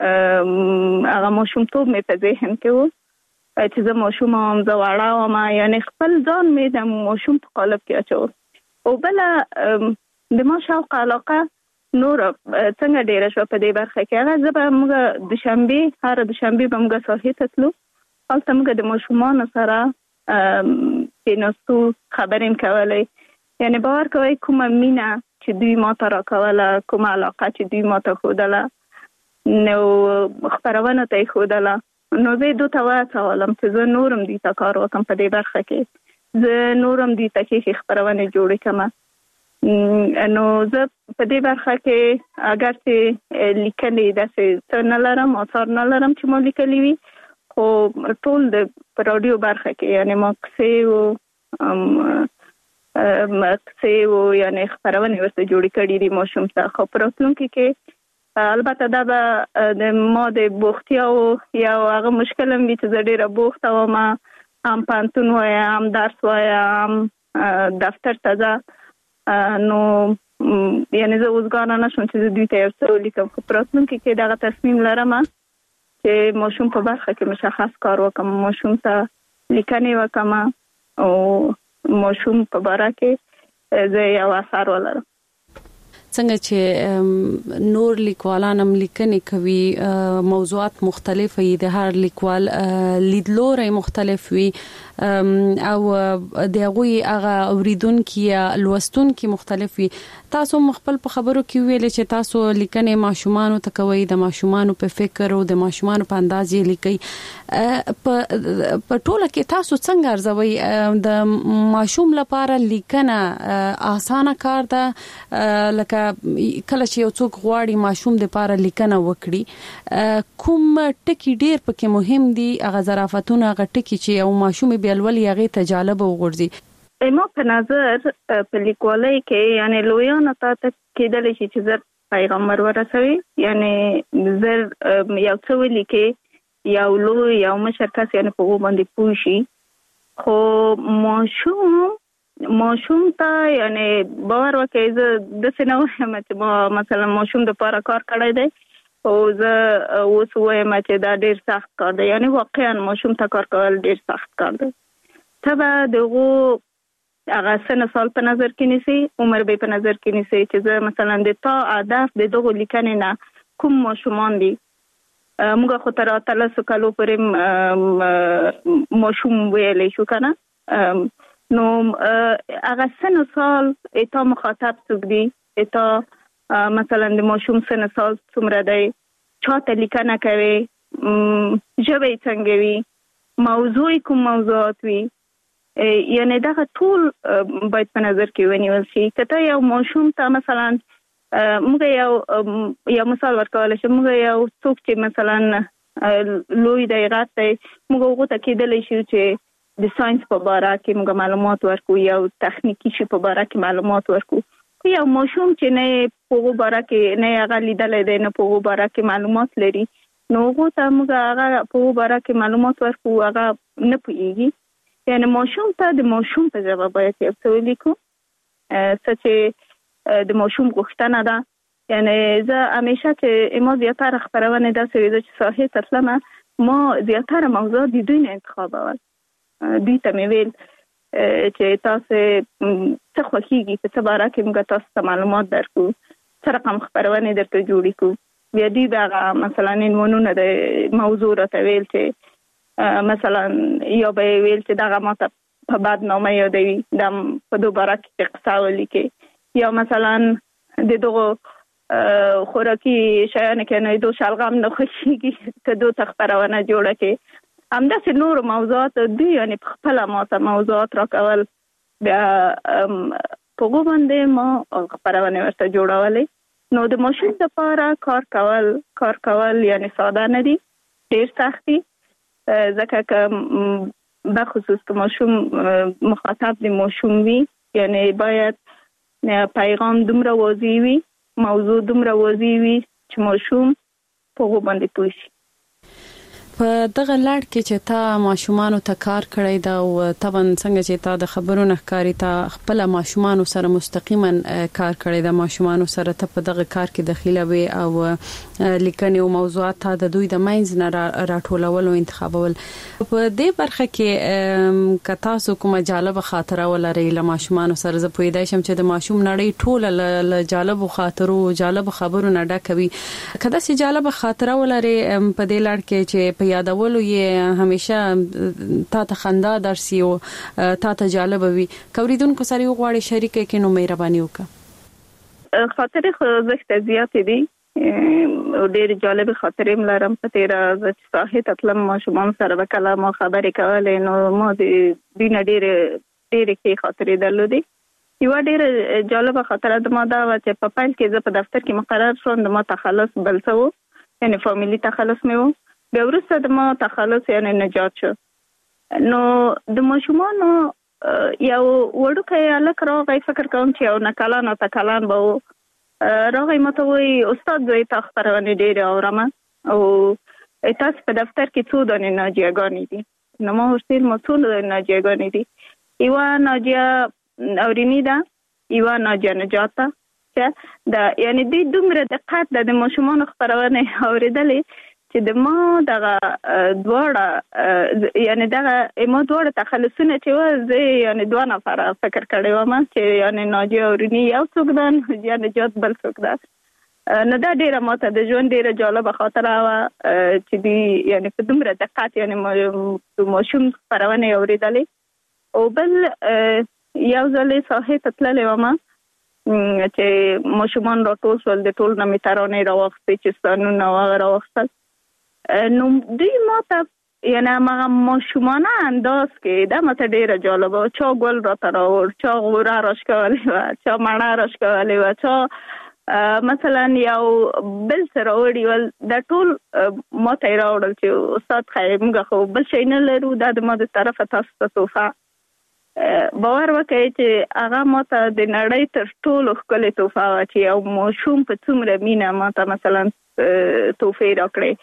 Speaker 6: هغه ماشومتوب مې په ذهن کې و چې زه ماشوم وم، زه وړه وم، یعنې خپل ځان مې د ماشوم په قالب کې اچول. او بله د ما شوق علاقه نور څنګه ډېره شوه په دې برخه کې، هغه زه به موږ دوشنبې هره دوشنبې به موږ ساحې ته تلو، هلته موږ د ماشومانو سره کېناستو، خبرې م کولې، یعنې باور کوئ کومه مینه چې دوی ما ته راکوله، کومه علاقه چې دوی ما ته ښودله، نو خپرونو ته یې ښودله، نو زه یې دوی ته وهڅولم چې زه نور هم دوی ته کار وکړم په دې برخه کې، زه نور هم دوی ته ښې ښې خپرونې جوړې کړم. نو زه په دې برخه کې اگر چې لیکنې داسې څه نه لرم، آثار نه لرم چې ما لیکلي وي، خو ټول د په راډیو برخه کې یعنی ما کیسې و کیسې و یعنی خپرونې ورته جوړې کړي دي ماشوم ته. خو په راتلونکي کې البته دا به د ما د بوختیاو یو هغه مشکل هم وي چې زه ډېره بوخته وم، هم پوهنتون وایم، هم درس وایم، هم دفتر ته ځه، نو یعنی زه اوسګاره نه شوم چې زه دوی ته یو څه ولیکم. خو په راتلونکي کې دغه تصمیم لرم چې ماشوم په برخه کې مشخص کار وکم، ماشوم ته لیکنې وکم او ماشوم په باره کې زه یو اثر ولرم.
Speaker 5: څنګه چې نور لیکوالان هم لیکنې کوي موضوعات مختلف وي د هر لیکوال لیدلوري مختلف وي او د هغوی هغه اوریدونکو یا لوستونکو مختلف وي تاسو مخبل په خبرو کې ویل چې تاسو لیکنې ماشومان ته کوي د ماشومان په فکر او د ماشومان په انداز یې لیکي په ټوله کې تاسو څنګه ارزوي د ماشوم لپاره لیکنه اسانه کار ده لکه کله چې یو څوک غواړي ماشوم د لپاره لیکنه وکړي کوم ټکی ډیر پکې مهم دي هغه ظرافتونه هغه ټکی چې یو ماشوم بیا ولې هغه ته جالب وګرځي
Speaker 6: ما په نظر په لیکوالۍ کې یعنی لویان ته کېدل شي چې زر پیغام ورسوي یعنی زر یو څه ولیکي یو لوی یو مشر کس یعنی په باندې پوښي خو ماشوم ماشوم ته یعنی باور وکړي زه د سينو هم چې مثلا ماشوم د لپاره کار کړی دی او زه اوس وایم چې دا ډیر سخت کار دی یعنی واقعا ماشوم ته کار کول ډیر سخت کار دی تبه دغه هغه سن سال په نظر کې نیسي عمر به په نظر کې نیسي چې زه مثلا د تا هدف د دغه لیکنې نه کوم ماشومان دي موږ خو تر اتلس کالو پورې ماشوم ویلې شو کنه نو هغه سن سال اته مخاطب څوک دي اته مثلا د ماشوم سن سال څومره دی چاته لیکنه کوي ژبه څنګه وي موضوع کوم موضوعات وي یعنی دا ټول باید په نظر کې ونیول شي کته یو ماشوم ته مثلا موږ یو یو مثال ورکول شي موږ یو څوک چې مثلا لوی دایره ته موږ وګورئ کېدل شي چې د ساينس په اړه کې موږ معلومات ورکو یو تخنیکی شي په اړه کې معلومات ورکو یو ماشوم چې نه په اړه کې نه هغه لیدل دی نه په اړه کې معلومات لري نو وګورئ موږ هغه په اړه کې معلومات ورکو هغه نه پوهیږي یعنی ماشوم ته د ماشوم په ژبه باید یو څه ولیکو چې د ماشوم غوښتنه ده یعنی زه همیشه چې ما زیاتره خبرونه داسې ویل چې صحیح تسلمه ما زیاتره موضوعات د دوی نه انتخابول دوی ته مې ویل چې تاسو څه خوښیږي په څه باره کې موږ تاسو ته معلومات درکو څه رقم خبرونه درته جوړې کو بیا دوی دا مثلا عنوانونه د موضوع راته ویل چې مثلا یو به ویل چې دا ماته په بدنامه یادوي د په دوباره کې قصه ولیکي یا مثلا د دغه خوراکي شیان کې نه دوه شلغم نه خوښيږي ته دوه تخبرونه جوړه کې همداسې نور موضوعات دي یعنی په خپل ماته موضوعات راکول بیا په باندې ما خبرونه ورته جوړولې نو د ماشوم لپاره کار کول کار کول یعنی ساده نه دي ډیر سخت دي ځکه که به خصوص که ماشوم مخاطب د ماشوم وي یعنی باید پیغام دومره واضح وي موضوع دومره واضح وي چې ماشوم په هغه باندې پوه شي
Speaker 5: په دغه لړ کې چې تا ماشومان ته کار کړی دا او طبعا څنګه چې تا د خبرونو ښکاری تا خپل ماشومان سره مستقیما کار کړی دا ماشومان سره ته په دغه کار کې دخیله وي او لیکنې او موضوعات ته د دوی د ماینز نه راټولول او انتخابول په دې برخه کې که تاسو کومه جالب خاطره ولرئ له ماشومان سره زه پوهیدای شم چې د ماشوم نړۍ ټوله له جالب خاطرو جالب خبرو نه ډکوي کله چې جالب خاطره ولرئ په دې لړ کې چې په یادولو یې همیشه تا ته خندا درسي او تا ته جالب وي کوریدونکو سره یو غواړي شریک کې نو مهرباني وکړه
Speaker 6: خاطرې خو زښت زیات دي او ډېر جالب خاطرې ملرم په تیر از صحه تطلم ماشومان سره وکړه ما خبرې کولې نو ما د دین ډېر ډېر کې خاطرې درلودي یو ډېر جالب خاطره د ما دا و چې په پایل کې زه په دفتر کې مقرر شوم د ما تخلص بل څه و یعنی فامیلی تخلص مې و بیا وروسته د ما تخلص یعنی نجات شو نو د ماشومانو یو وړوکی هلک راغی فکر کوم چې یو نه کلن او ته کلن به و راغی ماته وایي استاد زه تا خپرونې ډېرې اورم او تاسو په دفتر کې څو دانې ناجیهګانې دي نو ما ورته ویل ما څو دانې ناجیهګانې دي یوه ناجیه اوریني ده یوه ناجیه نجات ده د یعنی دوی دومره دقت د ماشومانو خپرونې اورېدلې چې د ما دغه دواړه یعنی دغه ما دواړه تخلصونه چې و زه یعنی دوه نفر فکر کړی وم چې یعنی ناجیه او روني یو څوک ده یا نجات بل څوک ده. نو دا ډیره ماته د ژوند ډیره جالبه خاطره وه چې دی یعنی په دومره دقت یعنی ماشوم خپرونې اورېدلې. او بل یو ځل ساحې ته تللې وم چې ماشومان راټول شول، د ټول نه مې ترانې راواخیستې چې ستانونه هغه راواخیستل. نو دوی ماته یعنی هغه ماشومانه انداز کې دا ماته ډیره جالبه وه. چا ګل راته راوړ، چا غوره راښکولې وه، چا مڼه راښکولې وه، چا مثلا یو بل څه راوړي ول. دا ټول ماته یې راوړل چې استاد خیر موږ خو بل شی نه لرو، دا د ما د طرفه تاسو ته تحفه. باور وکړئ چې هغه ماته د نړۍ تر ټولو ښکلې تحفه وه چې یو ماشوم په څومره مینه ماته مثلا تحفې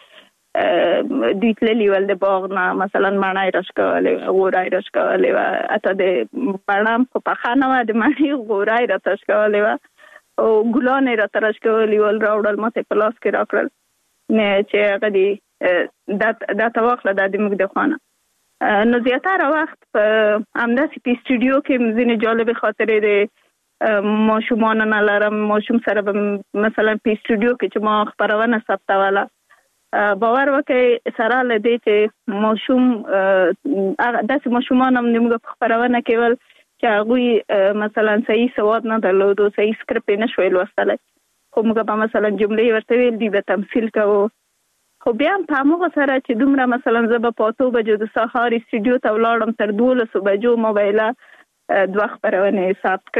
Speaker 6: راکړې. دوی تللي ول د باغ نه مثلا مڼه یې راښکولې وه، غوره یې راښکولې وه، حتی د مڼه خو پخه نه وه، د مڼې غوره یې راته راښکولې وه او ګلان یې راته راښکولي ول، راوړل ماته په لاس کې راکړل چې هغه دې دا ته واخله دا د موږ د خوا نه. نو زیاتره وخت په همداسې په سټوډیو کې ځینې جالبې خاطرې د ماشومانو نه لرم. ماشوم سره به مثلا په سټوډیو کې چې ما خپرونه ثبتوله، باور وکړئ سره له دې چې ماشوم داسې ماشومان هم د موږ په خپرونه کې ول چې هغوی مثلا صحیح سواد نه درلودو، صحیح سکرپټ یې نه شوی لوستلی، خو موږ به مثلا جملې ورته ویل دي به تمثیل کوو. خو بیا هم په هماغه سره چې دومره مثلا زه به په اتو بجو د سهار سټوډیو ته ولاړم، تر دولسو بجو موبایله دوه خپرونې ثبت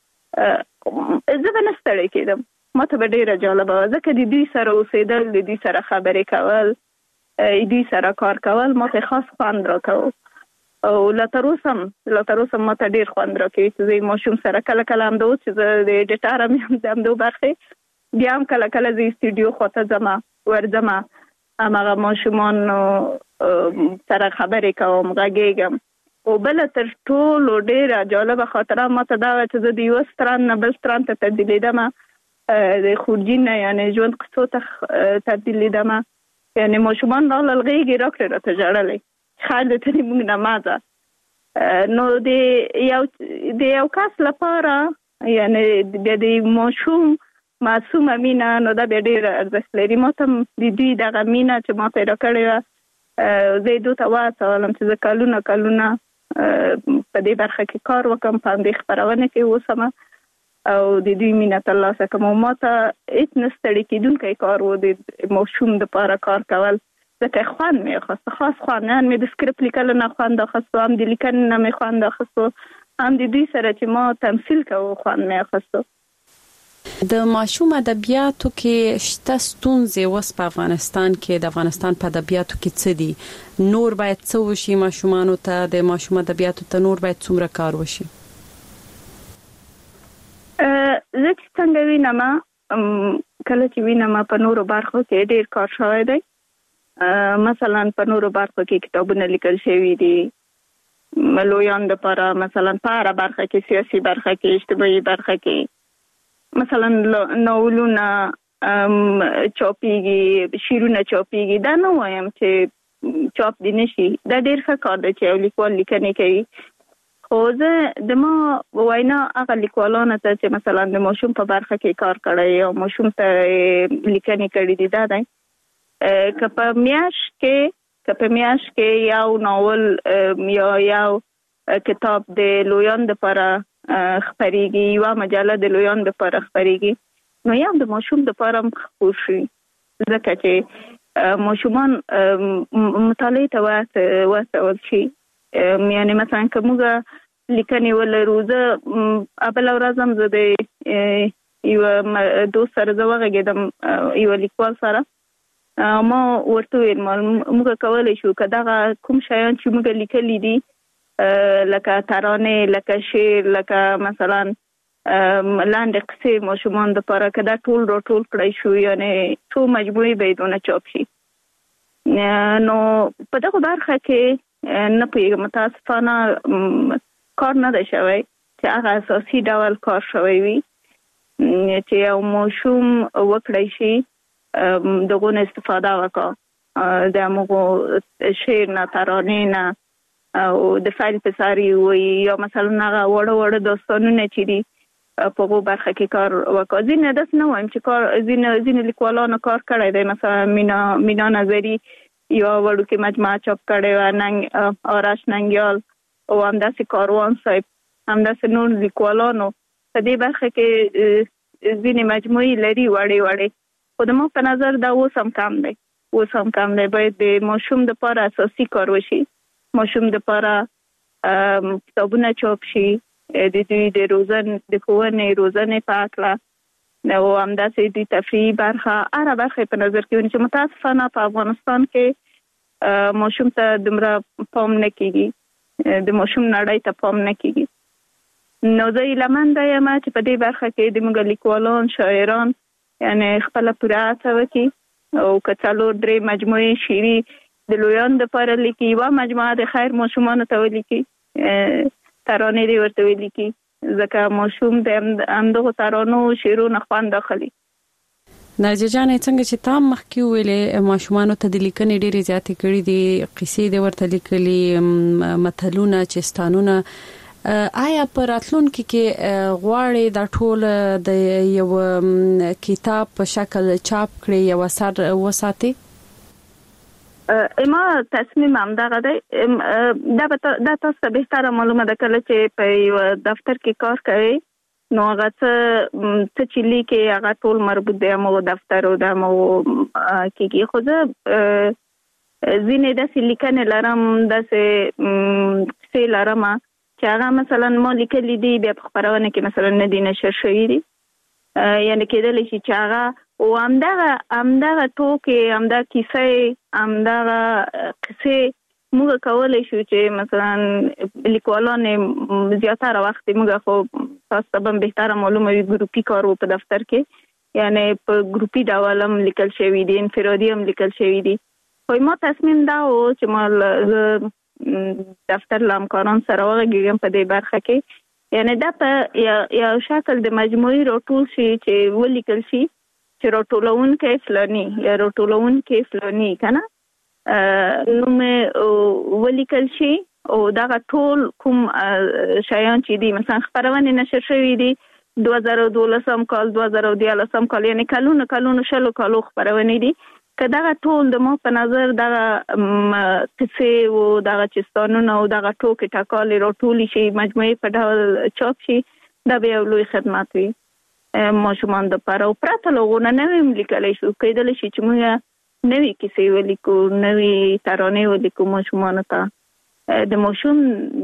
Speaker 6: کړې، زه به نه ستړی کېدم. ماته به ډېره جالبه وه ځکه د دوی سره اوسېدل، د دوی سره خبرې کول، دوی سره کار کول ماته خاص خوند راکوه. او لا تر اوسه هم لا تر اوسه ماته ډېر خوند راکوي چې زه ماشوم سره کله کله همدا اوس چې زه د ایډیټر هم یم د همدو برخې، بیا هم کله کله زه سټوډیو خواته ځمه ورځمه، هماغه ماشومانو سره خبرې کوم، غږېږم. او بله تر ټولو ډېره جالبه خاطره ماته دا وه چې زه د یوه ستران نه بل ستران ته تبدیلېدمه، د خورجین نه یعنې ژوند قصو ته تبدیلېدمه. یعنې ماشومان راغلل غېږې راکړې راته ژړلی، خیر د ترې موږ نه مه ځه. نو د یو د یو کس لپاره یعنې بیا د ماشوم معصومه مینه نو دا بیا ډېره ارزښت لري. ما ته د دوی دغه مینه چې ما ته یې راکړې وه، زه یې دوی ته وهڅولم چې زه کلونه کلونه په دې برخه کې کار وکړم، په همدې خپرونه کې اوسم او د دوی مینه ترلاسه کړم. او ما ته هېڅ نه ستړي کېدونکی کار و د ماشوم دپاره کار کول، ځکه خوند مې اخیسته، خاص خوند. هم مې د سکرپټ لیکلو نه خوند اخیستو، هم د لیکنې نه مې خوند اخیستو، هم د دوی سره چې ما تمثیل کوو خوند مې اخیستو.
Speaker 5: د ماشوم ادبیاتو کې شته ستونزې اوس په افغانستان کې، د افغانستان په ادبیاتو کې څه دي؟ نور باید څه وشي ماشومانو ته؟ د ماشوم ادبیاتو ته نور باید څومره کار وشي؟
Speaker 6: زه چې څنګه وینم، کله چې وینم په نورو برخو کې ډېر کار شوی دی. مثلا په نورو برخو کې کتابونه لیکل شوي دي لویان دپاره، مثلا په هره برخه کې، سیاسي برخه کې، اجتماعي برخه کې، مثلا ناولونه چاپیږي، شعرونه چاپیږي. دا نه وایم چې چاپ دي نشي، دا ډېر ښه کار دی چې یو لیکوال لیکنې کوي. خو زه د ما وینا هغه لیکوالانو ته چې مثلا د ماشوم په برخه کې کار کړی او ماشوم ته لیکنې کړي دي، دا دی که په میاشت کې که په میاشت کې یو ناول یا یو کتاب د لویان دپاره خپریږي، یوه مجله د لویان دپاره خپریږي، نو یا د ماشوم دپاره هم خپور شي، ځکه چې ماشومان مطالعې ته وهڅول شي. یعنې مثلا که موږ لیکنې ولرو، زه بله ورځ هم زه د یوه دوست سره زه وغږېدم، یوه لیکوال سره، ما ورته ویل موږ کولی شو که دغه کوم شیان چې موږ لیکلي دي لکه ترانې، لکه شعر، لکه مثلا لاندې قصې ماشومان دپاره، که دا ټول راټول کړی شو، یعنې څو مجموعې به یې دونه چاپ شي. نو په دغه برخه کې نه پوهېږم، متاسفانه کار نه دی شوی چې هغه اساسي ډول کار شوی وي چې یو ماشوم وکړی شي دغه نه استفاده وکړه. د موږ شعر نه ترانه نه او د فایل پساري وي یا مثلا هغه وړه وړه داستانونه چې دي په هغه برخه کې کار وکړ. ځینې داس نه وایم چې کار ځینې ځینې لیکوالانو کار کړی دی، مثلا مینا مینا نظری یا وړوکې مجموعه چاپ کړې و، ننګ آرش ننګیال او همداسې کاروان صاحب، همداسې نور لیکوالانو په دې برخه کې ځینې مجموعې لري وړې وړې، خو د ما په نظر دا اوس هم کم دی اوس هم کم دی. باید د ماشوم دپاره اساسي کار وشي، ماشوم دپاره کتابونه چاپ شي، د دوی د روزن د ښوونې روزنې په هکله او همداسې د تفریحي برخه هره برخه په نظر کې ونیسي. متاسفانه په افغانستان کې ماشوم ته دومره پام نه کېږي، د ماشوم نړۍ ته پام نه کېږي. نو زه هیلهمنده یم چې په دې برخه کې د موږ لیکوالان شاعران یعنې خپله پوره هڅه وکړي او که څلور درې مجموعې شعري د لویانو دپاره لیکي، یوه مجموعه د خیر ماشومانو ته ولیکي، ترانې دې ورته ولیکي، ځکه ماشوم د همدغو ترانو شعرونو خوند اخلي.
Speaker 5: نرجه جانې څنګه چې تا مخکې ویلې ماشومانو ته د لیکنې ډېرې زیاتې کړي دي، قصې دې ورته لیکلي، متلونه، چستانونه، آیا په راتلونکي کې غواړي دا ټول د یو کتاب په شکل چاپ کړي یو اثر وساتي؟
Speaker 6: اما تصمیم هم دغه دی. دا دا تاسو ته بهتره معلومه ده کله چې په یو دفتر کې کار کوي نو هغه څه چې لیکي هغه ټول مربوط دی مو دفتر او د مو کېږي. خو زه ځینې داسې لیکنې لرم، داسې کیسې لرم چې هغه مثلا ما لیکلي دي بیا په خپرونه کې مثلا نه دي نشر شوي دي، یعنې کېدلی شي چې هغه او همدغه همدغه ټوکې، همدغه کیسې، همدغه قصې موږ کولی شو چې مثلا لیکوالان زیاتره وخت موږ خو تاسو ته به بهتره معلومه وي ګروپي کار و په دفتر کې، یعنې په ګروپي ډول هم لیکل شوي دي، انفرادي هم لیکل شوي دي. خو ما تصمیم دا و چې ما دفتر له همکاران سره وغږېږم په دې برخه کې، یعنې دا په یو شکل د مجموعي راټول شي چې ولیکل شي چې راټولونکی فلاني یا راټولونکی فلاني که نه نوم ولیکل شي او دغه ټول کوم شیان چې دي مثلا خپرونې نشر شوي دي دوه زره دولسم کال، دوه زره دیارلسم کال، یعنې کلونو کلونو شلو کالو خپرونې دي، که دغه ټول د ما په نظر دغه قصې او دغه چستانونه او دغه ټوکې ټکالې راټولې شي مجموعې په ډول چاپ شي، دا به یو لوی خدمت وي ماشومان دپاره. او پرته له هغو نه نوې هم لیکلی شو، کیدلی شي چې موږ نوې کیسې ولیکو، نوې ترانې ولیکو ماشومانو ته. د ماشوم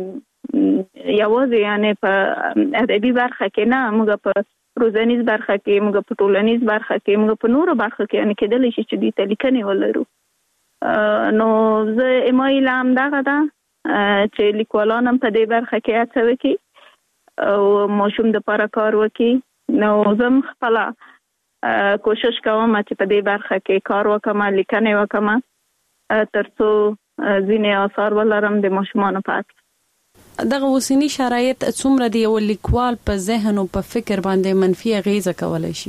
Speaker 6: یوازې یعنې په ادبي برخه کې نه، موږ په روزنیز برخه کې، موږ په ټولنیز برخه کې، موږ په نورو برخه کې یعنې کېدلی شي چې دوی ته لیکنې ولرو. نو زه اما هیله همدغه ده چې لیکوالان هم په دې برخه کې هڅه وکړي او ماشوم دپاره کار وکړي. نو زه هم خپله کوشش کوم چې په دې برخه کې کار وکړم، لیکنې وکړم تر څو ځینې آثار ولرم د ماشومانو په اړه.
Speaker 5: دغه اوسنی شرایط څومره دی یو لیکوال په ذهن او په فکر باندې منفي اغیزه کولای شي؟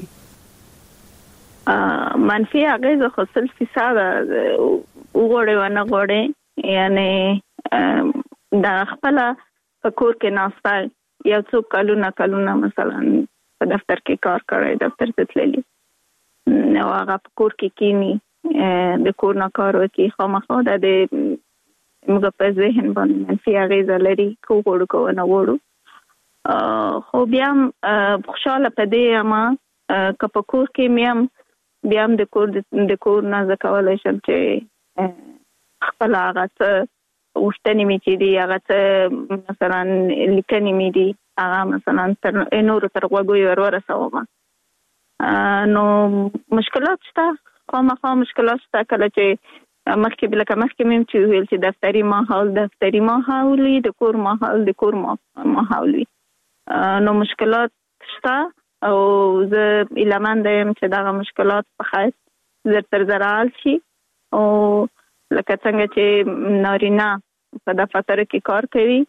Speaker 6: منفي اغیزه خو سل فیصد وګورئ و نه غواړئ، یعنې د خپله په کور کې ناسته یو څو کلونه کلونه مثلا په دفتر کې کار کړی، دفتر ته تللی نو هغه په کور کې کینی د کور نه کار وکړي، خامخا دا د موږ په ذهن باندې منفي اغیزه لري که وغواړو که ونه غواړو. خو بیا هم خوشحاله په دې یم که په کور کې مې هم بیا هم د کور د کور نه زه کولی شم چې خپله هغه څه غوښتنې مې چې دي، هغه څه مثلا لیکنې مې دي، هغه مثلا تر نورو تر غوږو ور ورسوم. نو مشکلات شته، خامخا مشکلات شته، کله چې مخکې لکه مخکې مې چې ویل چې دفتري ماحول دفتري ماحول وي، د کور ماحول د کور ماحول وي، نو مشکلات شته او زه هیلهمنده یم چې دغه مشکلات په خیر زر تر زره حل شي. او لکه څنګه چې نارینه په دفترو کې کار کوي،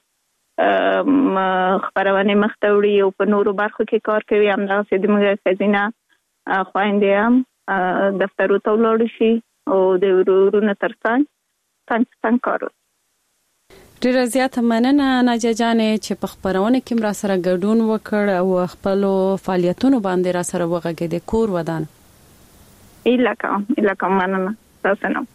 Speaker 6: خپرونې مخته وړي او په نورو برخو کې کار کوي، همدغسې د موږ ښځینه خویندې هم دفترو ته ولاړ شي او د ورورونو ترڅنګ څنګه څنګه کارو.
Speaker 5: ډیره زیاته مننه ناجیه جانې چې په خبرونه کې را سره ګډون وکړ او خپل فعالیتونو باندې را سره وغږېد. کور ودان
Speaker 6: اله کوم اله کوم مننه تاسو نه.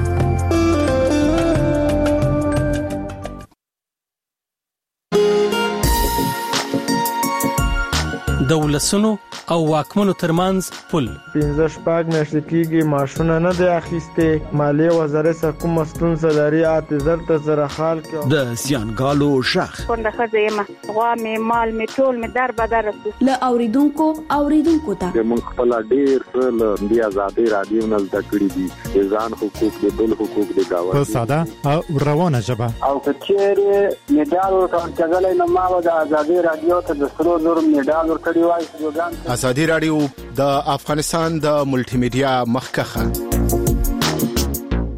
Speaker 7: د ولسونو او واکمنو ترمنځ پل
Speaker 8: پنځه شپږ میاشتې کېږي ماشونه نه دی اخیسته. مالیه وزارت کوم ستونزه لري اته زر ته زره خال کې
Speaker 9: د سیانګالو شخ
Speaker 6: څنګه خزه یم غوا می مال می ټول می در بدر
Speaker 10: ل اوریدونکو اوریدونکو ته
Speaker 11: موږ خپل ډیر څه د آزادۍ رادیو نه زده کړی دي ځان حقوق د بل حقوق د گاوند
Speaker 12: په ساده او روانه ژبه
Speaker 13: او کچېره میډال ورکړل کېدل نو ما د آزادۍ رادیو ته د سرو زر میډال ورکړی وای.
Speaker 14: ازادي رادیو د افغانستان د ملټي میډیا مخکخه